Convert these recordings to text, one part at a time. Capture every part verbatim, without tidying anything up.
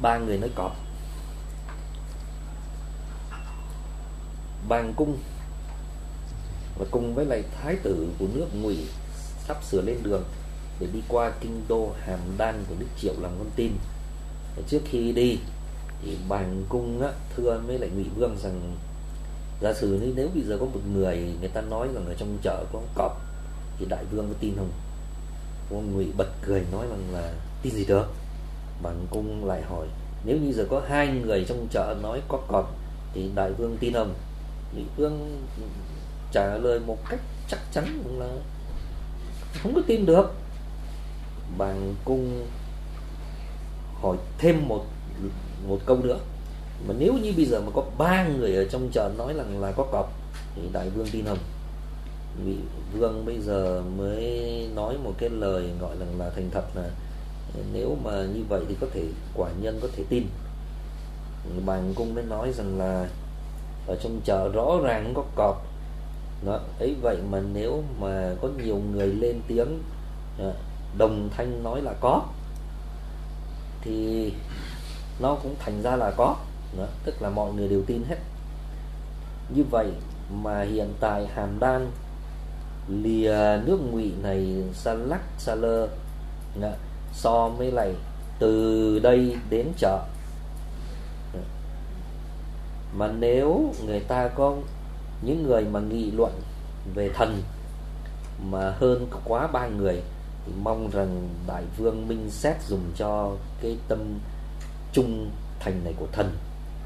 ba người nói cọp. Bàng Cung và cùng với lại thái tử của nước Ngụy sắp sửa lên đường để đi qua kinh đô Hàm Đan của nước Triệu làm con tin. Và trước khi đi thì Bàng Cung á, thưa với lại Ngụy Vương rằng giả sử như nếu bây giờ có một người người ta nói rằng ở trong chợ có cọp thì đại vương có tin không? Vua Ngụy bật cười nói rằng là tin gì được. Bàng Cung lại hỏi nếu như giờ có hai người trong chợ nói có cọp thì đại vương tin không? Ngụy Vương trả lời một cách chắc chắn là không có tin được. Bàng Cung hỏi thêm một một câu nữa, mà nếu như bây giờ mà có ba người ở trong chợ nói rằng là có cọp thì đại vương tin không? Ngụy Vương bây giờ mới nói một cái lời gọi là, là thành thật là nếu mà như vậy thì có thể quả nhân có thể tin. Bàng Cung mới nói rằng là ở trong chợ rõ ràng không có cọp đó, ấy vậy mà nếu mà có nhiều người lên tiếng đồng thanh nói là có thì nó cũng thành ra là có đó, tức là mọi người đều tin hết. Như vậy mà hiện tại Hàm Đan lìa nước Ngụy này xa lắc xa lơ đó, so với lại từ đây đến chợ đó. Mà nếu người ta có những người mà nghị luận về thần mà hơn quá ba người thì mong rằng đại vương minh xét dùng cho cái tâm trung thành này của thần.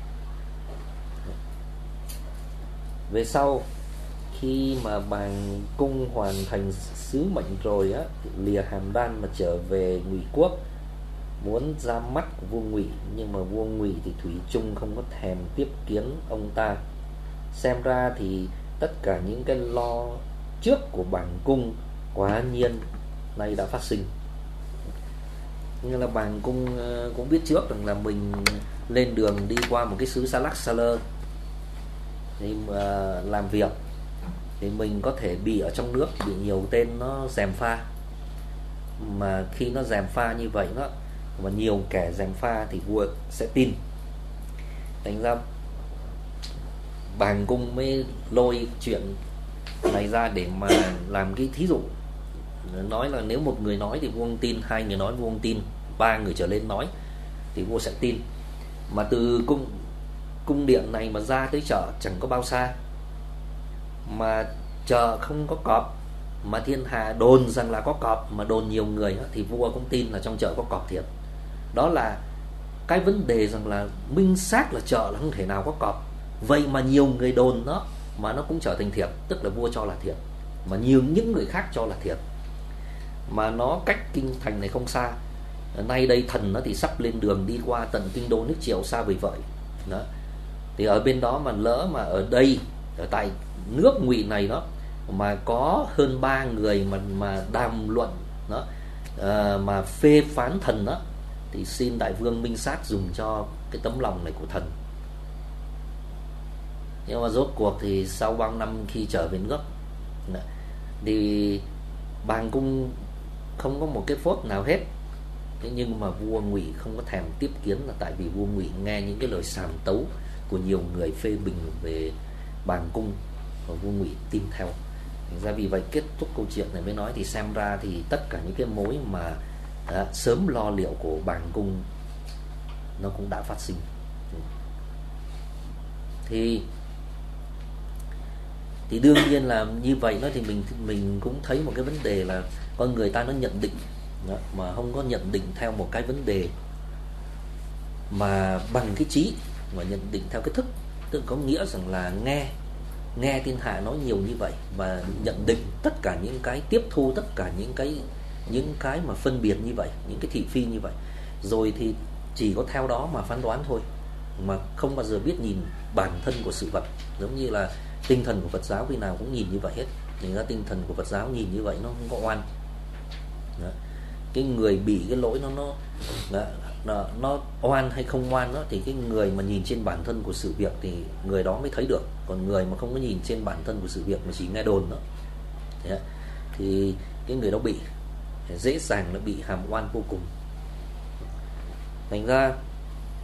Về sau khi mà Bàng Cung hoàn thành sứ mệnh rồi á, lìa Hàm Đan mà trở về Ngụy quốc muốn ra mắt của vua Ngụy, nhưng mà vua Ngụy thì thủy chung không có thèm tiếp kiến ông ta. Xem ra thì tất cả những cái lo trước của Bàng Cung quả nhiên nay đã phát sinh. Như là Bàng Cung cũng biết trước rằng là mình lên đường đi qua một cái xứ xa lắc xa lơ thì mà làm việc thì mình có thể bị ở trong nước bị nhiều tên nó gièm pha, mà khi nó gièm pha như vậy đó mà nhiều kẻ gièm pha thì vua sẽ tin. Thành ra Bàng Cung mới lôi chuyện này ra để mà làm cái thí dụ, nói là nếu một người nói thì vua không tin, hai người nói vua không tin, ba người trở lên nói thì vua sẽ tin. Mà từ cung cung điện này mà ra tới chợ chẳng có bao xa, mà chợ không có cọp mà thiên hạ đồn rằng là có cọp, mà đồn nhiều người thì vua cũng tin là trong chợ có cọp thiệt. Đó là cái vấn đề rằng là minh xác là chợ là không thể nào có cọp, vậy mà nhiều người đồn đó mà nó cũng trở thành thiệt, tức là vua cho là thiệt mà nhiều những người khác cho là thiệt. Mà nó cách kinh thành này không xa, nay đây thần nó thì sắp lên đường đi qua tận kinh đô nước Triệu xa vời vợi đó. Thì ở bên đó mà lỡ mà ở đây ở tại nước Ngụy này đó mà có hơn ba người mà mà đàm luận đó à, mà phê phán thần đó thì xin đại vương minh sát dùng cho cái tấm lòng này của thần. Nhưng mà rốt cuộc thì sau bao năm khi trở về nước thì Bàng Cung không có một cái phốt nào hết. Thế nhưng mà vua Ngụy không có thèm tiếp kiến là tại vì vua Ngụy nghe những cái lời sàm tấu của nhiều người phê bình về Bàng Cung và vua Ngụy tin theo. Thành ra vì vậy kết thúc câu chuyện này mới nói thì xem ra thì tất cả những cái mối mà đã sớm lo liệu của Bàng Cung nó cũng đã phát sinh. Thì thì đương nhiên là như vậy đó, thì mình mình cũng thấy một cái vấn đề là con người ta nó nhận định đó, mà không có nhận định theo một cái vấn đề mà bằng cái trí, mà nhận định theo cái thức, tức có nghĩa rằng là nghe nghe thiên hạ nói nhiều như vậy và nhận định tất cả những cái, tiếp thu tất cả những cái những cái mà phân biệt như vậy, những cái thị phi như vậy, rồi thì chỉ có theo đó mà phán đoán thôi, mà không bao giờ biết nhìn bản thân của sự vật. Giống như là tinh thần của Phật giáo khi nào cũng nhìn như vậy hết. Nên ra tinh thần của Phật giáo nhìn như vậy nó không có oan đó. Cái người bị cái lỗi nó nó nó, nó oan hay không oan đó, thì cái người mà nhìn trên bản thân của sự việc thì người đó mới thấy được. Còn người mà không có nhìn trên bản thân của sự việc mà chỉ nghe đồn đó Thế thì cái người đó bị dễ dàng nó bị hàm oan vô cùng. Thành ra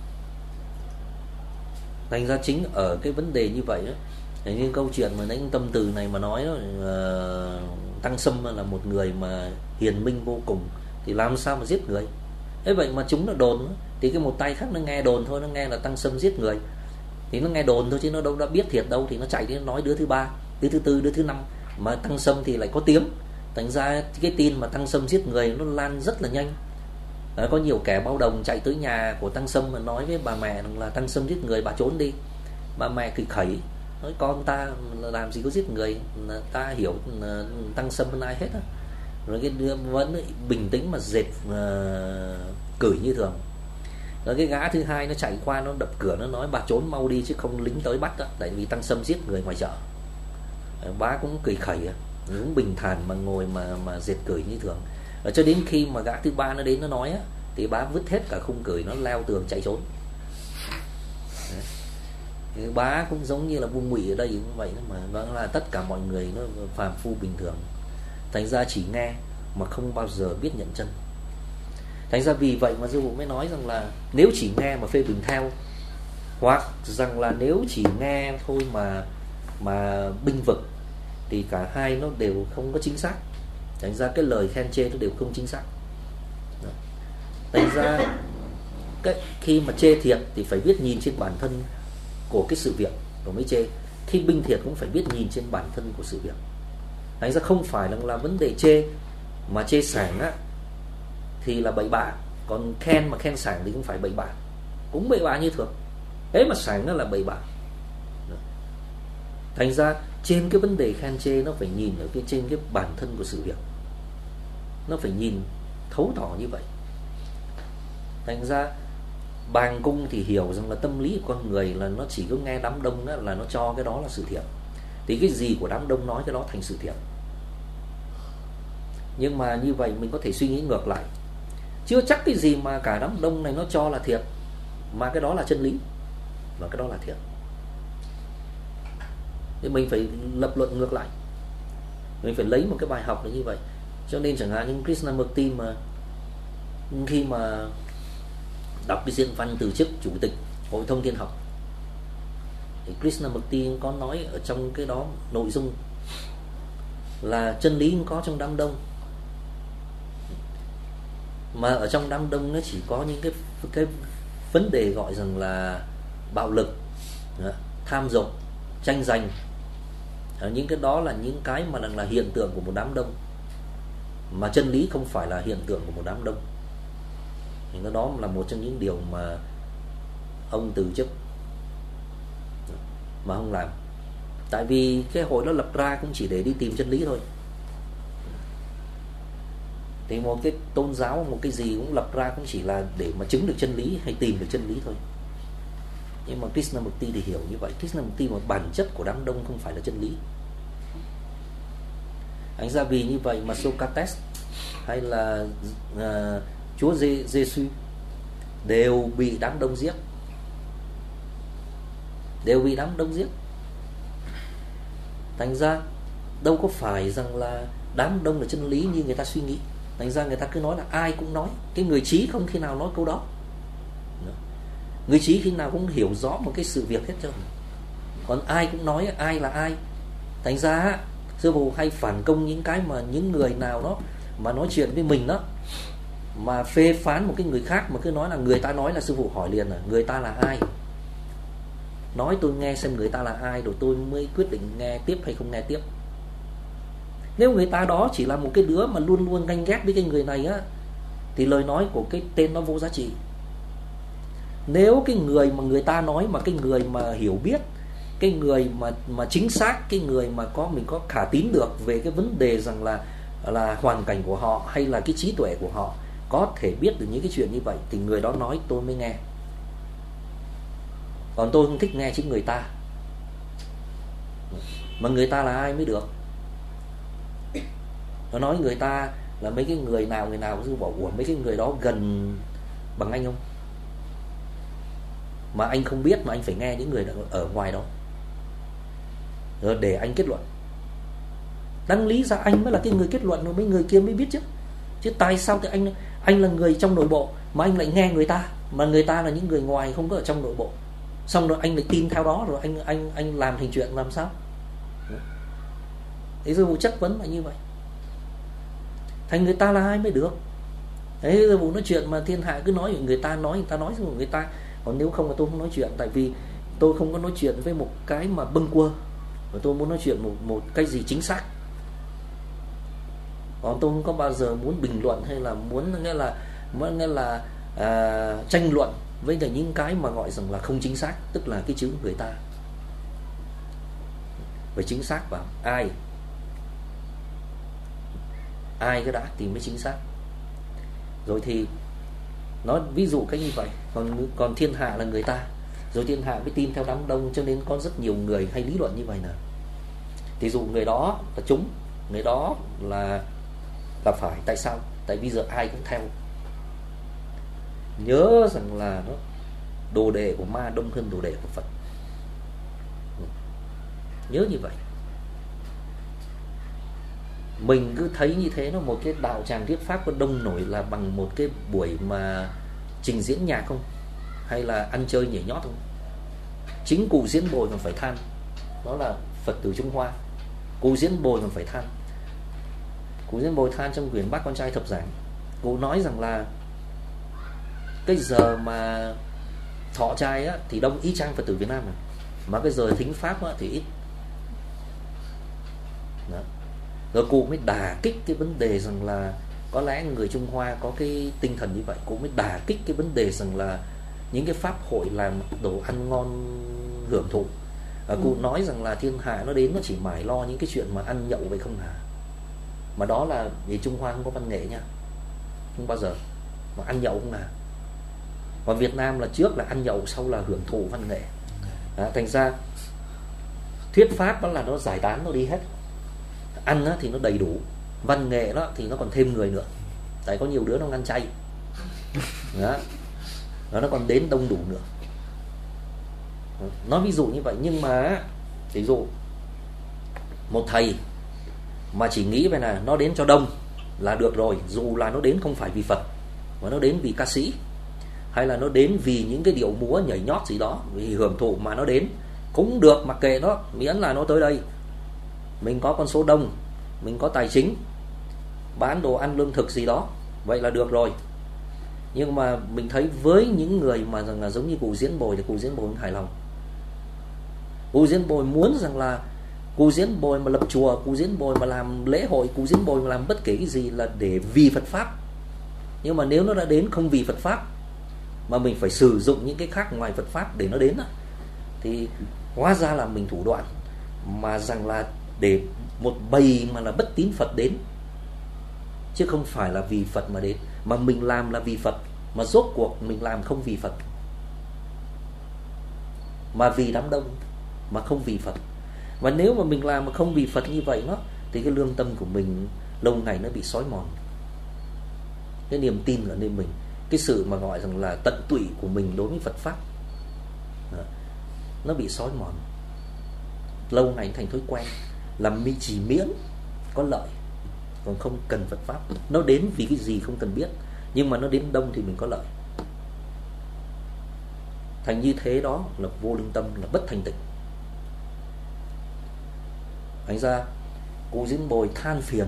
Thành ra chính ở cái vấn đề như vậy đó, như câu chuyện mà nãy tâm từ này mà nói đó, uh, Tăng Sâm là một người mà hiền minh vô cùng, thì làm sao mà giết người. Thế vậy mà chúng nó đồn đó, thì cái một tay khác nó nghe đồn thôi, nó nghe là Tăng Sâm giết người thì nó nghe đồn thôi chứ nó đâu đã biết thiệt đâu, thì nó chạy đi nói đứa thứ ba, đứa thứ tư, đứa thứ năm, mà Tăng Sâm thì lại có tiếng. Thành ra cái tin mà Tăng Sâm giết người nó lan rất là nhanh. Đó, có nhiều kẻ bao đồng chạy tới nhà của Tăng Sâm mà nói với bà mẹ rằng là Tăng Sâm giết người, bà trốn đi. Bà mẹ cười khẩy nói con ta làm gì có giết người, ta hiểu Tăng Sâm hơn ai hết á. Rồi cái đứa vẫn bình tĩnh mà dệt uh, cười như thường. Rồi cái gã thứ hai nó chạy qua, nó đập cửa, nó nói bà trốn mau đi chứ không lính tới bắt đó, tại vì Tăng Sâm giết người ngoài chợ. Bá cũng cười khẩy, cũng bình thản mà ngồi mà mà dệt cười như thường. Và cho đến khi mà gã thứ ba nó đến nó nói á, thì bá vứt hết cả khung cười, nó leo tường chạy trốn. Đấy. Bá cũng giống như là vua Ngụy ở đây cũng vậy đó, mà nó là tất cả mọi người nó phàm phu bình thường. Thành ra chỉ nghe mà không bao giờ biết nhận chân. Thành ra vì vậy mà Sư Phụ mới nói rằng là nếu chỉ nghe mà phê bình theo, hoặc rằng là nếu chỉ nghe thôi mà mà binh vực, thì cả hai nó đều không có chính xác. Thành ra cái lời khen chê nó đều không chính xác. Đó. Thành ra cái, khi mà chê thiệt thì phải biết nhìn trên bản thân của cái sự việc rồi mới chê. Khi binh thiệt cũng phải biết nhìn trên bản thân của sự việc. Thành ra không phải là, là vấn đề chê, mà chê sảng á thì là bậy bạ, còn khen mà khen sảng thì cũng phải bậy bạ, cũng bậy bạ như thường. Thế mà sảng nó là bậy bạ. Thành ra trên cái vấn đề khen chê nó phải nhìn ở cái trên cái bản thân của sự việc, nó phải nhìn thấu tỏ như vậy. Thành ra Bàng Cung thì hiểu rằng là tâm lý của con người là nó chỉ có nghe đám đông đó, là nó cho cái đó là sự thiện, thì cái gì của đám đông nói cái đó thành sự thiện. Nhưng mà như vậy mình có thể suy nghĩ ngược lại, chưa chắc cái gì mà cả đám đông này nó cho là thiệt mà cái đó là chân lý và cái đó là thiện. Thì mình phải lập luận ngược lại, mình phải lấy một cái bài học là như vậy. Cho nên chẳng hạn như Krishnamurti mà khi mà đọc cái diễn văn từ chức chủ tịch Hội Thông Thiên Học, thì Krishnamurti có nói ở trong cái đó nội dung là chân lý có trong đám đông, mà ở trong đám đông nó chỉ có những cái cái vấn đề gọi rằng là bạo lực, tham dục, tranh giành. Những cái đó là những cái mà là hiện tượng của một đám đông, mà chân lý không phải là hiện tượng của một đám đông. Thì đó là một trong những điều mà ông từ chức mà không làm. Tại vì cái hội đó lập ra cũng chỉ để đi tìm chân lý thôi. Thì một cái tôn giáo, một cái gì cũng lập ra cũng chỉ là để mà chứng được chân lý hay tìm được chân lý thôi. Nhưng mà Krishnamurti thì hiểu như vậy. Krishnamurti mà bản chất của đám đông không phải là chân lý. Thành ra vì như vậy mà Socrates hay là uh, Chúa Giêsu đều bị đám đông giết, đều bị đám đông giết. Thành ra đâu có phải rằng là đám đông là chân lý như người ta suy nghĩ. Thành ra người ta cứ nói là ai cũng nói. Cái người trí không khi nào nói câu đó. Người trí khi nào cũng hiểu rõ một cái sự việc hết trơn. Còn ai cũng nói ai là ai. Thành ra Sư Phụ hay phản công những cái mà những người nào đó mà nói chuyện với mình đó, mà phê phán một cái người khác mà cứ nói là người ta nói, là Sư Phụ hỏi liền là người ta là ai, nói tôi nghe xem người ta là ai rồi tôi mới quyết định nghe tiếp hay không nghe tiếp. Nếu người ta đó chỉ là một cái đứa mà luôn luôn ganh ghét với cái người này á, thì lời nói của cái tên nó vô giá trị. Nếu cái người mà người ta nói mà cái người mà hiểu biết, cái người mà mà chính xác, cái người mà có mình có khả tín được về cái vấn đề rằng là là hoàn cảnh của họ hay là cái trí tuệ của họ có thể biết được những cái chuyện như vậy, thì người đó nói tôi mới nghe. Còn tôi không thích nghe chính người ta. Mà người ta là ai mới được. Nó nói người ta là mấy cái người nào người nào cũng bảo ủa mấy cái người đó gần bằng anh không, mà anh không biết mà anh phải nghe những người ở ngoài đó rồi để anh kết luận. Đáng lý ra anh mới là cái người kết luận, rồi mấy người kia mới biết chứ. Chứ tại sao thì anh anh là người trong nội bộ mà anh lại nghe người ta, mà người ta là những người ngoài không có ở trong nội bộ. xong rồi anh lại tin theo đó, rồi anh anh anh làm thành chuyện làm sao? Thế sư phụ chất vấn là như vậy. Thành người ta là ai mới được? Thế sư phụ nói chuyện mà thiên hạ cứ nói người ta nói người ta nói rồi người ta, còn nếu không là tôi không nói chuyện, tại vì tôi không có nói chuyện với một cái mà bâng quơ, và tôi muốn nói chuyện một một cái gì chính xác. Còn tôi không có bao giờ muốn bình luận hay là muốn nghe là muốn nghe là à, tranh luận với những cái mà gọi rằng là không chính xác, tức là cái chữ người ta. Phải chính xác vào ai, ai cái đã thì mới chính xác. Rồi thì nói ví dụ cái như vậy, còn còn thiên hạ là người ta, rồi thiên hạ mới tin theo đám đông, cho nên có rất nhiều người hay lý luận như vậy nè. Thì dù người đó là chúng, người đó là là phải, tại sao? Tại bây giờ ai cũng theo. Nhớ rằng là nó đồ đệ của ma đông hơn đồ đệ của Phật. Nhớ như vậy. Mình cứ thấy như thế, nó một cái đạo tràng thuyết pháp có đông nổi là bằng một cái buổi mà trình diễn nhạc không? Hay là ăn chơi nhảy nhót không? Chính cụ Diễn Bồi còn phải than. Đó là Phật tử Trung Hoa. Cụ Diễn Bồi còn phải than. Cụ Diễn Bồi than trong quyển Bác Con Trai Thập Giảng. Cụ nói rằng là cái giờ mà thọ trai á, thì đông y chang Phật tử Việt Nam này. Mà cái giờ thính pháp á, thì ít. Đó. Rồi cụ mới đả kích cái vấn đề rằng là có lẽ người Trung Hoa có cái tinh thần như vậy. Cụ mới đả kích cái vấn đề rằng là những cái pháp hội làm đồ ăn ngon hưởng thụ. À, cụ ừ. nói rằng là thiên hạ nó đến nó chỉ mải lo những cái chuyện mà ăn nhậu vậy không hả? Mà đó là vì Trung Hoa không có văn nghệ nha, không bao giờ mà ăn nhậu không hả? Còn Việt Nam là trước là ăn nhậu, sau là hưởng thụ văn nghệ. À, thành ra thuyết pháp đó là nó giải tán, nó đi hết. Ăn thì nó đầy đủ, văn nghệ đó thì nó còn thêm người nữa, tại có nhiều đứa nó ăn chay đó, đó nó còn đến đông đủ nữa. Nói ví dụ như vậy. Nhưng mà ví dụ một thầy mà chỉ nghĩ về là nó đến cho đông là được rồi, dù là nó đến không phải vì Phật mà nó đến vì ca sĩ, hay là nó đến vì những cái điệu múa nhảy nhót gì đó, vì hưởng thụ mà nó đến cũng được, mặc kệ nó, miễn là nó tới đây, mình có con số đông, mình có tài chính, bán đồ ăn lương thực gì đó, vậy là được rồi. Nhưng mà mình thấy với những người mà rằng là giống như cụ Diễn Bồi thì cụ Diễn Bồi không hài lòng. Cụ Diễn Bồi muốn rằng là cụ Diễn Bồi mà lập chùa, cụ Diễn Bồi mà làm lễ hội, cụ Diễn Bồi mà làm bất kể cái gì là để vì Phật Pháp. Nhưng mà nếu nó đã đến không vì Phật Pháp, mà mình phải sử dụng những cái khác ngoài Phật Pháp để nó đến, thì hóa ra là mình thủ đoạn, mà rằng là để một bầy mà là bất tín Phật đến, chứ không phải là vì Phật mà đến. Mà mình làm là vì Phật, mà rốt cuộc mình làm không vì Phật, mà vì đám đông, mà không vì Phật. Và nếu mà mình làm mà không vì Phật như vậy đó, thì cái lương tâm của mình lâu ngày nó bị xói mòn, cái niềm tin ở nơi mình, cái sự mà gọi rằng là tận tụy của mình đối với Phật Pháp đó, nó bị xói mòn. Lâu ngày thành thói quen, làm mi chỉ miễn có lợi, còn không cần Phật Pháp. Nó đến vì cái gì không cần biết, nhưng mà nó đến đông thì mình có lợi. Thành như thế đó là vô lương tâm, là bất thành tịnh. Thành ra cụ Diễn Bồi than phiền,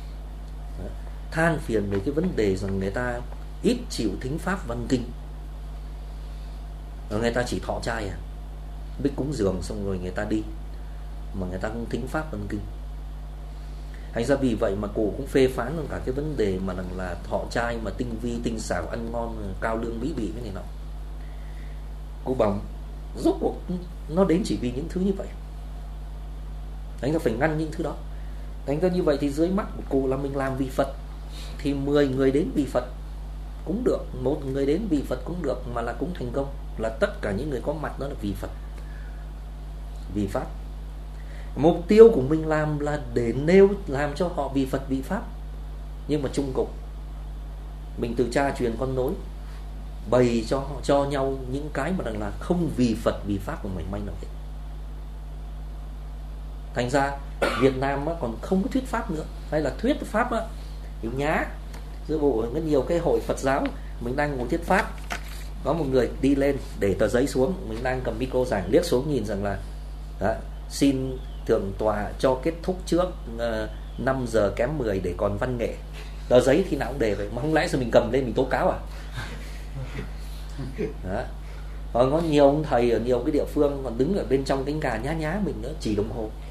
than phiền về cái vấn đề rằng người ta ít chịu thính pháp văn kinh, người ta chỉ thọ trai à, biết cúng dường xong rồi người ta đi, mà người ta không thính pháp văn kinh. Thành ra vì vậy mà cụ cũng phê phán luôn cả cái vấn đề mà rằng là thọ trai mà tinh vi, tinh xảo, ăn ngon, cao lương, mỹ vị cái này nọ. Cụ bảo rốt cuộc nó đến chỉ vì những thứ như vậy. Thành ra phải ngăn những thứ đó. Thành ra như vậy thì dưới mắt của cụ là mình làm vì Phật, thì mười người đến vì Phật cũng được, một người đến vì Phật cũng được, mà là cũng thành công. Là tất cả những người có mặt đó là vì Phật, vì Pháp. Mục tiêu của mình làm là để nêu, làm cho họ vì Phật, vì Pháp. Nhưng mà chung cục mình từ cha truyền con nối, bày cho cho nhau những cái mà rằng là không vì Phật, vì Pháp của mình may nào hết. Thành ra Việt Nam á, còn không có thuyết Pháp nữa, hay là thuyết Pháp á, thì nhá. Giữa bộ rất nhiều cái hội Phật giáo mình đang ngồi thuyết Pháp, Có một người đi lên để tờ giấy xuống, mình đang cầm micro giảng, liếc xuống nhìn rằng là đó, xin thượng tọa cho kết thúc trước uh, năm giờ kém mười để còn văn nghệ. Tờ giấy thì nào cũng để vậy, mà không lẽ sao mình cầm lên mình tố cáo à? Đó. Còn có nhiều ông thầy ở nhiều cái địa phương còn đứng ở bên trong cánh gà nhá nhá mình nữa, chỉ đồng hồ.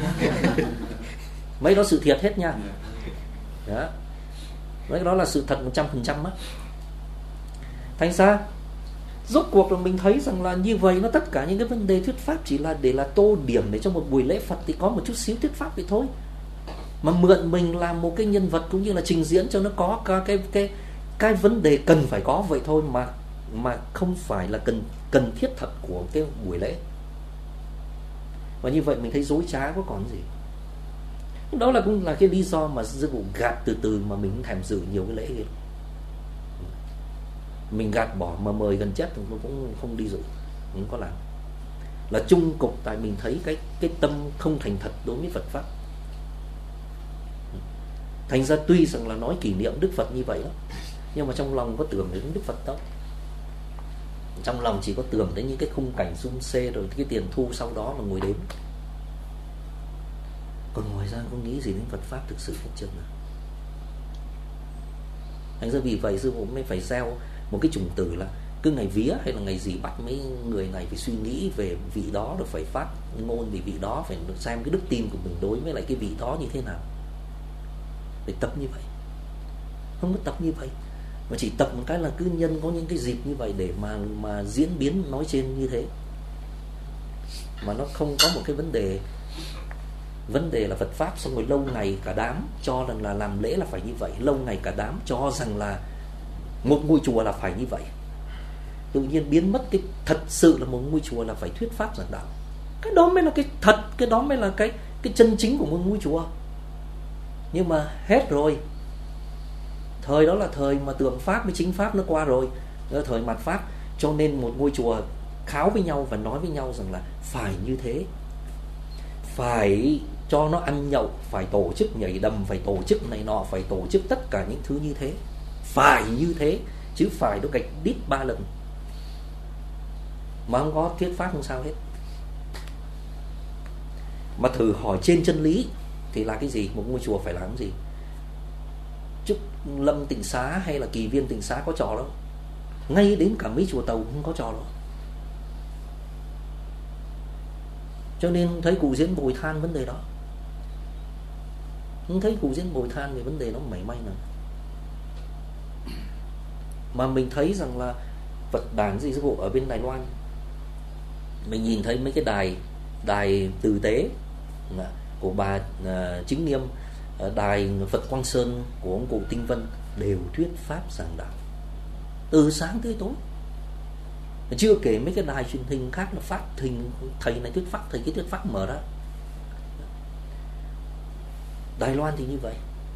Mấy đó sự thiệt hết nha. Đó. Mấy đó là sự thật một trăm phần trăm á. Thành ra rốt cuộc là mình thấy rằng là như vậy, nó tất cả những cái vấn đề thuyết pháp chỉ là để là tô điểm để cho một buổi lễ Phật thì có một chút xíu thuyết pháp vậy thôi. Mà mượn mình làm một cái nhân vật cũng như là trình diễn cho nó có cái cái cái, cái vấn đề cần phải có vậy thôi, mà mà không phải là cần cần thiết thật của cái buổi lễ. Và như vậy mình thấy dối trá có còn gì. Đó là cũng là cái lý do mà sư phụ gạt từ từ mà mình thèm dự nhiều cái lễ kia. Mình gạt bỏ mà mời gần chết thì cũng không đi dự, không có làm. Là chung cục tại mình thấy cái cái tâm không thành thật đối với Phật pháp. Thành ra tuy rằng là nói kỷ niệm Đức Phật như vậy đó, nhưng mà trong lòng có tưởng đến Đức Phật đâu. Trong lòng chỉ có tưởng đến những cái khung cảnh sum xê rồi cái tiền thu sau đó mà ngồi đếm. Còn ngoài ra không nghĩ gì đến Phật pháp thực sự hết trơn. Thành ra vì vậy sư phụ mới phải gieo một cái chủng tử là cứ ngày vía hay là ngày gì bắt mấy người này phải suy nghĩ về vị đó, rồi phải phát ngôn về vị đó, phải xem cái đức tin của mình đối với lại cái vị đó như thế nào. Phải tập như vậy. Không có tập như vậy, mà chỉ tập một cái là cứ nhân có những cái dịp như vậy để mà mà diễn biến nói trên như thế, mà nó không có một cái vấn đề vấn đề là Phật pháp. Xong rồi lâu ngày cả đám cho rằng là làm lễ là phải như vậy, lâu ngày cả đám cho rằng là một ngôi chùa là phải như vậy, tự nhiên biến mất cái thật sự là một ngôi chùa là phải thuyết pháp giảng đạo. Cái đó mới là cái thật, cái đó mới là cái cái chân chính của một ngôi chùa. Nhưng mà hết rồi. Thời đó là thời mà tượng pháp với chính pháp nó qua rồi, đó là thời mạt pháp. Cho nên một ngôi chùa kháo với nhau và nói với nhau rằng là phải như thế, phải cho nó ăn nhậu, phải tổ chức nhảy đầm, phải tổ chức này nọ, phải tổ chức tất cả những thứ như thế, phải như thế, chứ phải nó gạch đít ba lần mà không có thuyết pháp không sao hết. Mà thử hỏi trên chân lý thì là cái gì? Một ngôi chùa phải làm cái gì? Trúc Lâm Tịnh Xá hay là Kỳ Viên Tịnh Xá có trò đâu, ngay đến cả mấy chùa Tàu không có trò đâu. Cho nên thấy cụ Diễn Bồi than vấn đề đó, không thấy cụ Diễn Bồi than về vấn đề đó mảy may nào. Mà mình thấy rằng là Phật đàn gì sư phụ ở bên Đài Loan, mình nhìn thấy mấy cái đài đài tử tế của bà uh, Chính Niêm, đài Phật Quang Sơn của ông cụ Tinh Vân đều thuyết pháp giảng đạo từ sáng tới tối. Chưa kể mấy cái đài truyền hình khác là phát hình thầy này thuyết pháp, thầy cái thuyết pháp mở ra. Đài Loan thì như vậy.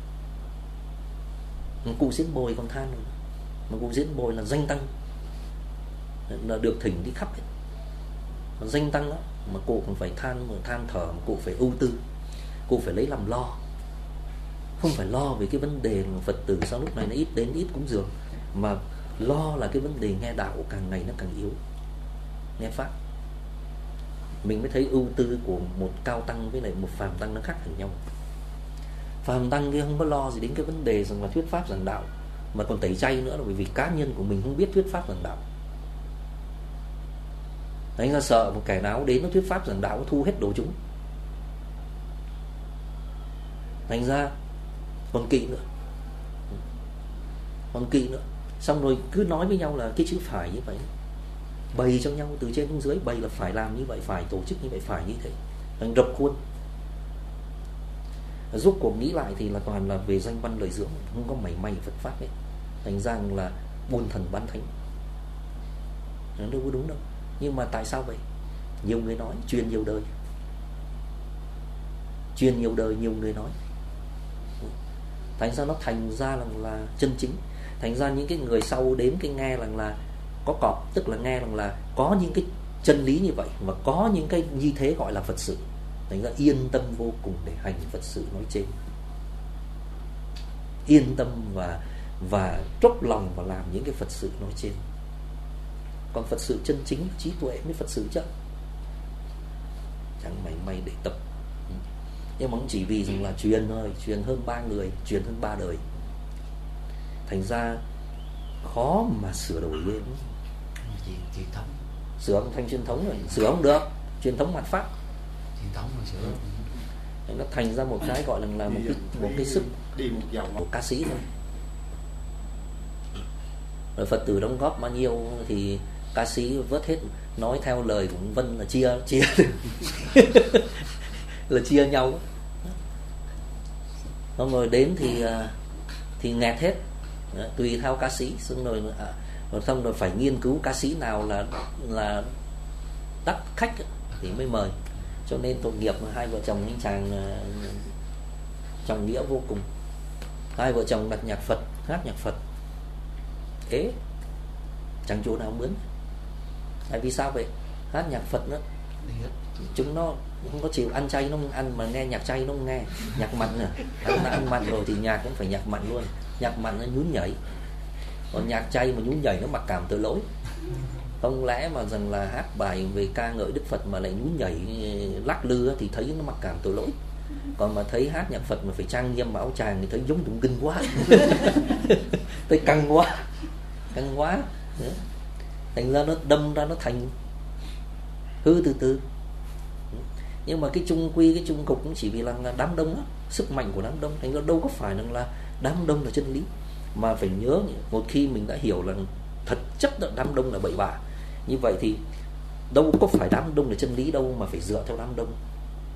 Cụ Diễn Bồi còn than rồi, mà cụ Diễn Bồi là danh tăng, là được thỉnh đi khắp hết. Danh tăng đó mà cụ còn phải than mà than thở, mà cụ phải ưu tư, cụ phải lấy làm lo. Không phải lo về cái vấn đề mà Phật tử sau lúc này nó ít đến ít cúng dường, mà lo là cái vấn đề nghe đạo càng ngày nó càng yếu, nghe pháp. Mình mới thấy ưu tư của một cao tăng với lại một phàm tăng nó khác hẳn nhau. Phàm tăng kia không có lo gì đến cái vấn đề rằng là thuyết pháp giảng đạo, mà còn tẩy chay nữa là bởi vì cá nhân của mình không biết thuyết pháp giảng đạo. Anh ra sợ một kẻ nào đến nó thuyết pháp giảng đạo nó thu hết đồ chúng. Thành ra còn kỵ nữa, còn kỵ nữa. Xong rồi cứ nói với nhau là cái chữ phải như vậy, bày cho nhau từ trên xuống dưới, bày là phải làm như vậy, phải tổ chức như vậy, phải như thế, thành rập khuôn. Giúp cuộc nghĩ lại thì là toàn là về danh văn lời dưỡng, không có mảy may Phật pháp ấy. Thành ra là buôn thần bán thánh, nó đâu có đúng đâu. Nhưng mà tại sao vậy? Nhiều người nói, truyền nhiều đời, truyền nhiều đời nhiều người nói, thành ra nó thành ra là, là chân chính. Thành ra những cái người sau đến cái nghe rằng là có cọp, tức là nghe rằng là có những cái chân lý như vậy và có những cái như thế gọi là Phật sự. Thành ra yên tâm vô cùng để hành Phật sự nói trên, yên tâm và và trốc lòng và làm những cái Phật sự nói trên. Còn Phật sự chân chính, trí tuệ mới Phật sự chứ. Chẳng mày may để tập. Nhưng mà cũng chỉ vì rằng là truyền thôi, truyền hơn ba người, truyền hơn ba đời. Thành ra khó mà sửa đổi ghê lắm. Truyền thống. Sửa không thành truyền thống rồi, sửa không được. Truyền thống mặt pháp. Truyền thống mà sửa. Ừ. Nó thành ra một cái gọi là, là một cái một cái sức đi một vòng của ca sĩ thôi. Rồi Phật tử đóng góp bao nhiêu thì ca sĩ vớt hết, nói theo lời của Vân là chia chia là chia nhau. Xong rồi đến thì thì nghẹt hết. Đó, tùy theo ca sĩ. Xong rồi à, rồi xong rồi phải nghiên cứu ca sĩ nào là là đắt khách thì mới mời. Cho nên tội nghiệp hai vợ chồng anh chàng chồng nghĩa vô cùng. Hai vợ chồng đặt nhạc Phật, hát nhạc Phật ế chẳng chỗ nào mướn. Tại vì sao vậy? Hát nhạc Phật nữa, chúng nó không có chịu ăn chay nó không ăn, mà nghe nhạc chay nó không nghe. Nhạc mặn à, ăn, ăn mặn rồi thì nhạc cũng phải nhạc mặn luôn. Nhạc mặn nó nhún nhảy, còn nhạc chay mà nhún nhảy nó mặc cảm tội lỗi. Không lẽ mà rằng là hát bài về ca ngợi Đức Phật mà lại nhún nhảy lắc lư thì thấy nó mặc cảm tội lỗi. Còn mà thấy hát nhạc Phật mà phải trang nghiêm áo tràng thì thấy giống tụng kinh quá. Thấy căng quá, căng quá. Thành ra nó đâm ra nó thành hư từ từ. Nhưng mà cái chung quy, cái chung cục cũng chỉ vì là đám đông đó, sức mạnh của đám đông. Thành ra đâu có phải là đám đông là chân lý. Mà phải nhớ, một khi mình đã hiểu là thật chất là đám đông là bậy bạ, như vậy thì đâu có phải đám đông là chân lý đâu, mà phải dựa theo đám đông.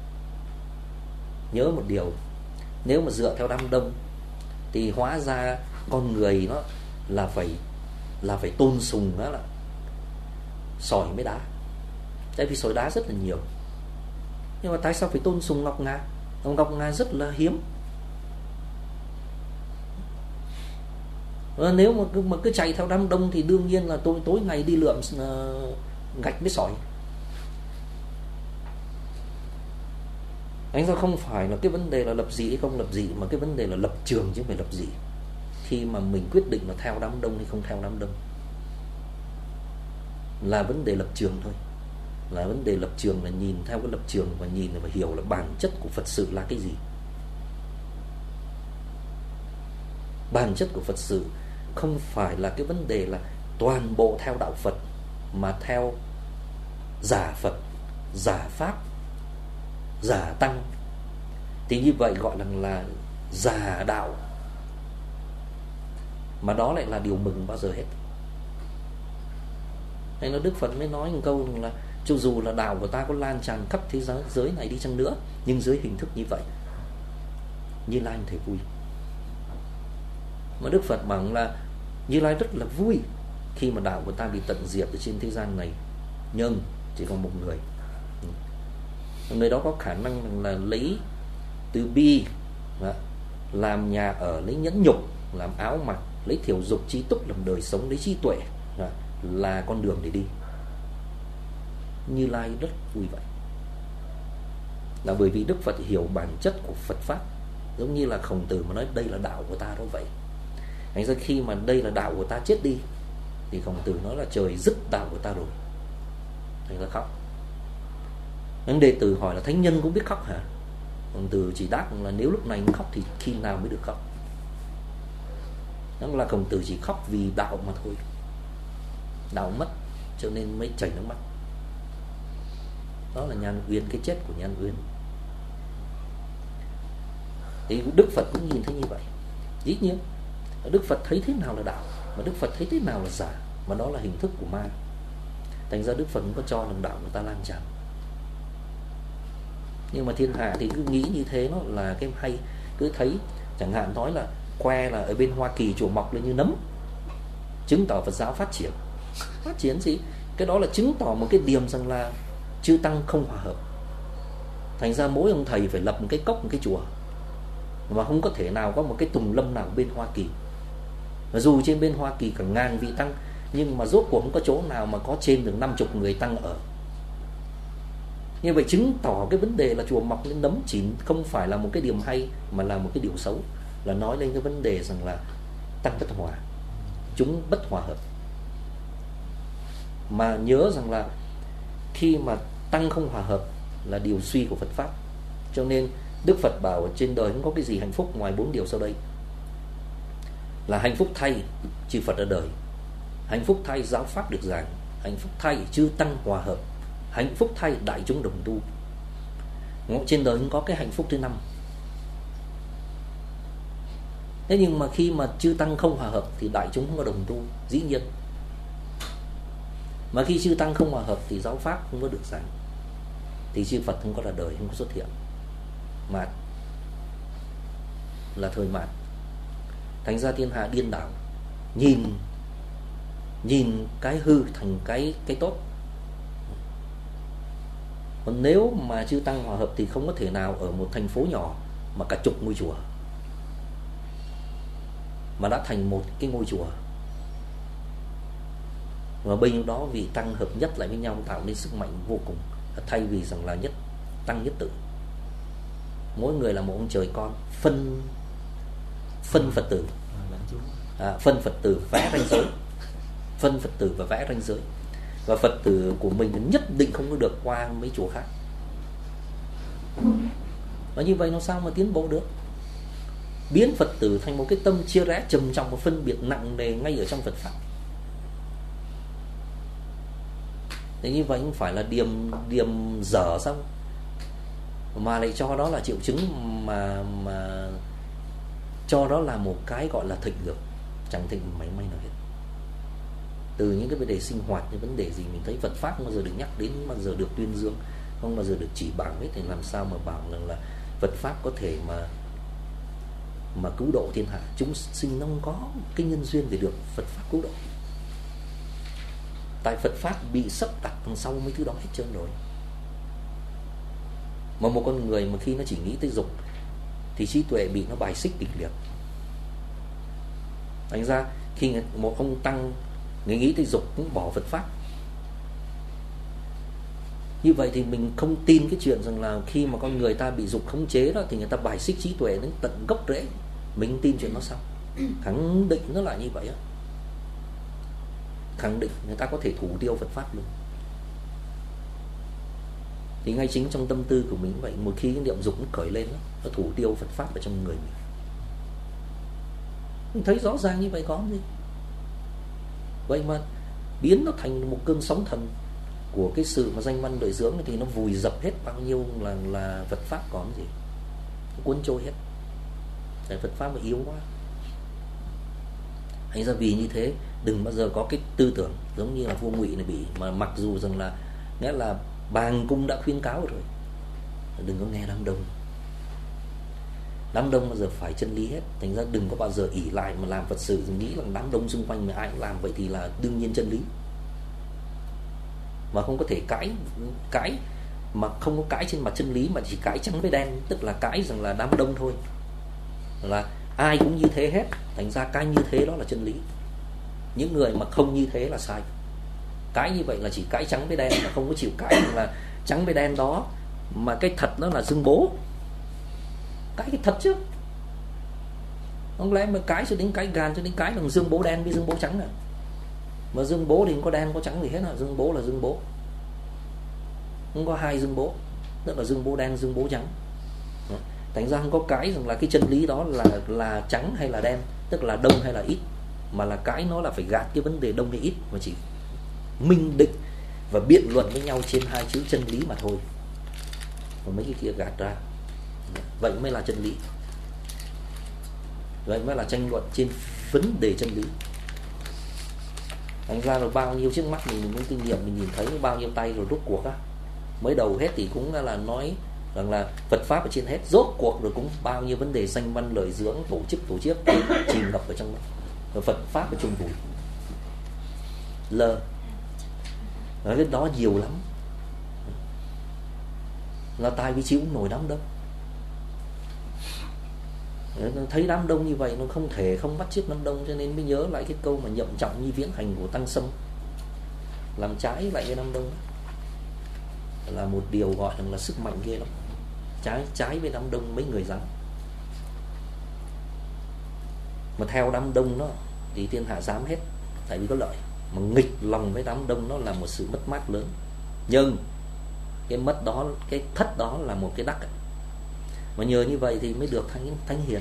Nhớ một điều, nếu mà dựa theo đám đông thì hóa ra con người nó là phải là phải tôn sùng đó là sỏi với đá. Tại vì sỏi đá rất là nhiều. Nhưng mà tại sao phải tôn sùng ngọc ngà? Ngọc ngà rất là hiếm. Và nếu mà cứ, mà cứ chạy theo đám đông thì đương nhiên là tôi tối ngày đi lượm uh, gạch với sỏi. Anh ra không phải là cái vấn đề là lập dị hay không lập dị, mà cái vấn đề là lập trường chứ không phải lập dị. Khi mà mình quyết định là theo đám đông hay không theo đám đông là vấn đề lập trường thôi. Là vấn đề lập trường là nhìn theo cái lập trường và nhìn và hiểu là bản chất của Phật sự là cái gì. Bản chất của Phật sự không phải là cái vấn đề là toàn bộ theo đạo Phật, mà theo giả Phật, giả Pháp, giả Tăng. Thì như vậy gọi là, là giả đạo. Mà đó lại là điều mừng bao giờ hết. Nên là Đức Phật mới nói một câu là cho dù là đạo của ta có lan tràn khắp thế giới, giới này đi chăng nữa, nhưng dưới hình thức như vậy, Như Lai thấy vui. Mà Đức Phật bảo là Như Lai rất là vui khi mà đạo của ta bị tận diệt ở trên thế gian này, nhưng chỉ còn một người. Người đó có khả năng là lấy từ bi, làm nhà ở, lấy nhẫn nhục làm áo mặc, lấy thiểu dục trí túc làm đời sống, lấy trí tuệ là con đường để đi. Như Lai rất vui vậy. Là bởi vì Đức Phật hiểu bản chất của Phật Pháp. Giống như là Khổng Tử mà nói đây là đạo của ta đâu vậy. Thành ra khi mà đây là đạo của ta chết đi thì Khổng Tử nói là trời dứt đạo của ta rồi. Thành ra khóc. Những đệ tử hỏi là thánh nhân cũng biết khóc hả? Khổng Tử chỉ đáp là nếu lúc này khóc thì khi nào mới được khóc. Đó là Khổng Tử chỉ khóc vì đạo mà thôi. Đạo mất cho nên mới chảy nước mắt. Đó là Nhan Uyên, cái chết của Nhan Uyên. Thì Đức Phật cũng nhìn thấy như vậy. Dĩ nhiên Đức Phật thấy thế nào là đạo, mà Đức Phật thấy thế nào là giả, mà đó là hình thức của ma. Thành ra Đức Phật cũng có cho lòng đạo người ta lan tràn. Nhưng mà thiên hạ thì cứ nghĩ như thế nó là cái hay. Cứ thấy chẳng hạn nói là khoe là ở bên Hoa Kỳ chùa mọc lên như nấm, chứng tỏ Phật giáo phát triển. Phát triển gì? Cái đó là chứng tỏ một cái điểm rằng là chư tăng không hòa hợp. Thành ra mỗi ông thầy phải lập một cái cốc, một cái chùa, mà không có thể nào có một cái tùng lâm nào bên Hoa Kỳ. Và dù trên bên Hoa Kỳ cả ngàn vị tăng, nhưng mà rốt cuộc không có chỗ nào mà có trên được năm chục người tăng ở. Như vậy chứng tỏ cái vấn đề là chùa mọc lên nấm chỉ không phải là một cái điểm hay, mà là một cái điều xấu. Là nói lên cái vấn đề rằng là tăng bất hòa, chúng bất hòa hợp. Mà nhớ rằng là khi mà tăng không hòa hợp là điều suy của Phật Pháp. Cho nên Đức Phật bảo ở trên đời không có cái gì hạnh phúc ngoài bốn điều sau đây. Là hạnh phúc thay chư Phật ở đời, hạnh phúc thay giáo Pháp được giảng, hạnh phúc thay chư Tăng hòa hợp, hạnh phúc thay đại chúng đồng tu. Trên đời không có cái hạnh phúc thứ năm. Thế nhưng mà khi mà chư Tăng không hòa hợp thì đại chúng không có đồng tu, dĩ nhiên. Mà khi chư Tăng không hòa hợp thì giáo Pháp không có được giảng, thì chư Phật không có ra đời, không có xuất hiện. Mạt là thời mạt. Thành ra thiên hạ điên đảo, nhìn nhìn cái hư thành cái cái tốt. Còn nếu mà chư Tăng hòa hợp thì không có thể nào ở một thành phố nhỏ mà cả chục ngôi chùa, mà đã thành một cái ngôi chùa. Và bây nhiêu đó vị Tăng hợp nhất lại với nhau tạo nên sức mạnh vô cùng, thay vì rằng là nhất Tăng nhất tự. Mỗi người là một ông trời con, phân phân Phật tử, à, phân Phật tử vẽ ranh giới, phân Phật tử và vẽ ranh giới. Và Phật tử của mình nhất định không có được qua mấy chùa khác. Và như vậy nó sao mà tiến bộ được? Biến Phật tử thành một cái tâm chia rẽ trầm trọng và phân biệt nặng nề ngay ở trong Phật Pháp. Thế như vậy không phải là điềm điềm dở sao, mà lại cho đó là triệu chứng, mà mà cho đó là một cái gọi là thịnh được, chẳng thịnh máy may nào hết. Từ những cái vấn đề sinh hoạt, những vấn đề gì mình thấy Phật Pháp không bao giờ được nhắc đến, không bao giờ được tuyên dương, không bao giờ được chỉ bảo hết. Thì làm sao mà bảo rằng là Phật Pháp có thể mà mà cứu độ thiên hạ? Chúng sinh không có cái nhân duyên để được Phật Pháp cứu độ. Tại Phật Pháp bị sắp đặt đằng sau mấy thứ đó hết trơn rồi. Mà một con người mà khi nó chỉ nghĩ tới dục thì trí tuệ bị nó bài xích kịch liệt. Thành ra khi một ông Tăng người nghĩ tới dục cũng bỏ Phật Pháp. Như vậy thì mình không tin cái chuyện rằng là khi mà con người ta bị dục khống chế đó thì người ta bài xích trí tuệ đến tận gốc rễ. Mình tin chuyện đó sao? Khẳng định nó là như vậy á. Khẳng định người ta có thể thủ tiêu Phật Pháp luôn. Thì ngay chính trong tâm tư của mình vậy, một khi cái niệm dục nó khởi lên đó, nó thủ tiêu Phật Pháp ở trong người mình. Mình thấy rõ ràng như vậy có gì. Vậy mà biến nó thành một cơn sóng thần của cái sự mà danh văn lợi dưỡng thì nó vùi dập hết bao nhiêu là là Phật Pháp còn gì, nó cuốn trôi hết. Tại Phật Pháp mà yếu quá. Thành ra vì như thế đừng bao giờ có cái tư tưởng giống như là vua Ngụy này bị, mà mặc dù rằng là nghĩa là Bàng Cung đã khuyên cáo rồi, đừng có nghe đám đông. Đám đông bao giờ phải chân lý hết. Thành ra đừng có bao giờ ỷ lại mà làm Phật sự nghĩ là đám đông xung quanh mà ai cũng làm vậy thì là đương nhiên chân lý. Mà không có thể cãi cãi mà không có cãi trên mặt chân lý, mà chỉ cãi trắng với đen, tức là cãi rằng là đám đông thôi, là ai cũng như thế hết. Thành ra cái như thế đó là chân lý. Những người mà không như thế là sai. Cãi như vậy là chỉ cãi trắng với đen, mà không có chịu cãi là trắng với đen đó. Mà cái thật đó là dương bố. Cãi cái thật chứ. Không lẽ mà cãi cho đến cái gan cho đến cái bằng dương bố đen với dương bố trắng à? Mà dương bố thì không có đen có trắng gì hết à. Dương bố là dương bố, không có hai dương bố, tức là dương bố đen dương bố trắng. Thành ra không có cái rằng là cái chân lý đó là là trắng hay là đen, tức là đông hay là ít, mà là cái nó là phải gạt cái vấn đề đông hay ít, mà chỉ minh định và biện luận với nhau trên hai chữ chân lý mà thôi. Còn mấy cái kia gạt ra. Vậy mới là chân lý. Vậy mới là tranh luận trên vấn đề chân lý. Thành ra là bao nhiêu trước mắt mình, mình có kinh nghiệm, mình nhìn thấy bao nhiêu tay rồi rút cuộc á. Mới đầu hết thì cũng là nói rằng là Phật Pháp ở trên hết, rốt cuộc rồi cũng bao nhiêu vấn đề danh văn lợi dưỡng, tổ chức tổ chức chìm ngập ở trong đó. Rồi Phật Pháp ở chung vùi lơ. Nói cái đó nhiều lắm. Là tai với chịu nổi đám đông. Thấy đám đông như vậy nó không thể không bắt chước đám đông, cho nên mới nhớ lại cái câu mà nhậm trọng như viễn hành của Tăng Sâm, làm trái lại với đám đông là một điều gọi là sức mạnh ghê lắm. Trái trái với đám đông mấy người dám. Mà theo đám đông đó thì thiên hạ dám hết, tại vì có lợi. mà nghịch lòng với đám đông nó là một sự mất mát lớn. Nhưng cái mất đó, cái thất đó là một cái đắc ấy. Mà nhờ như vậy thì mới được thánh thánh hiền.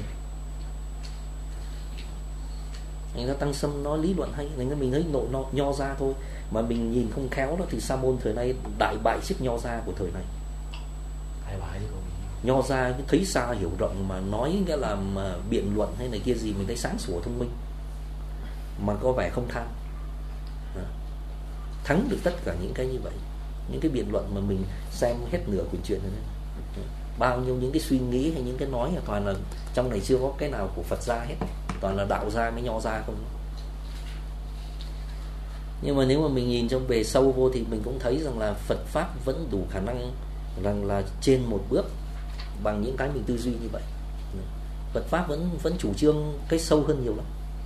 Người ta Tăng Sâm nói lý luận hay, nên mình thấy nội nho, nho ra thôi mà mình nhìn không khéo đó thì sa môn thời nay đại bại chiếc nho ra của thời này. Đại bại chứ còn Nho ra thấy xa hiểu rộng mà nói nghĩa là mà biện luận hay này kia gì mình thấy sáng sủa thông minh, mà có vẻ không tham. Đó. Thắng được tất cả những cái như vậy, những cái biện luận mà mình xem hết nửa quyển truyện này. Bao nhiêu những cái suy nghĩ hay những cái nói là toàn là trong này chưa có cái nào của Phật gia hết, toàn là đạo gia mới nho gia không. Nhưng mà nếu mà mình nhìn trong bề sâu vô thì mình cũng thấy rằng là Phật pháp vẫn đủ khả năng rằng là trên một bước bằng những cái mình tư duy như vậy. Phật pháp vẫn vẫn chủ trương cái sâu hơn nhiều lắm.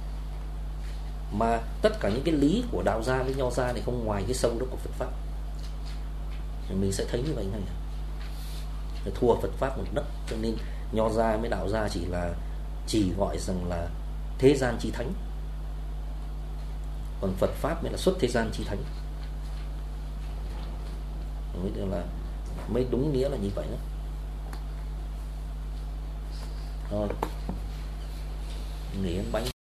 Mà tất cả những cái lý của đạo gia với nho gia này không ngoài cái sâu đó của Phật pháp. Mình sẽ thấy như vậy ngay. Thua Phật pháp một đất, cho nên nho gia với đạo gia chỉ là chỉ gọi rằng là thế gian chi thánh, còn Phật pháp mới là xuất thế gian chi thánh, mới được là mới đúng nghĩa là như vậy đó. Rồi nghỉ ăn bánh.